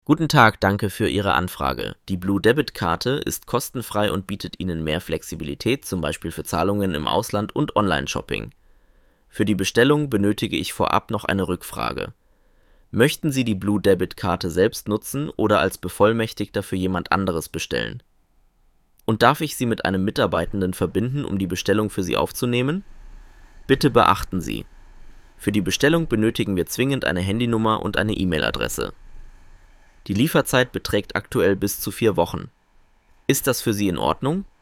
Guten Tag, danke für Ihre Anfrage. Die Blue Debit Karte ist kostenfrei und bietet Ihnen mehr Flexibilität, zum Beispiel für Zahlungen im Ausland und Online-Shopping. Für die Bestellung benötige ich vorab noch eine Rückfrage. Möchten Sie die Blue Debit Karte selbst nutzen oder als Bevollmächtigter für jemand anderes bestellen? Und darf ich Sie mit einem Mitarbeitenden verbinden, um die Bestellung für Sie aufzunehmen? Bitte beachten Sie: Für die Bestellung benötigen wir zwingend eine Handynummer und eine E-Mail-Adresse. Die Lieferzeit beträgt aktuell bis zu 4 Wochen. Ist das für Sie in Ordnung?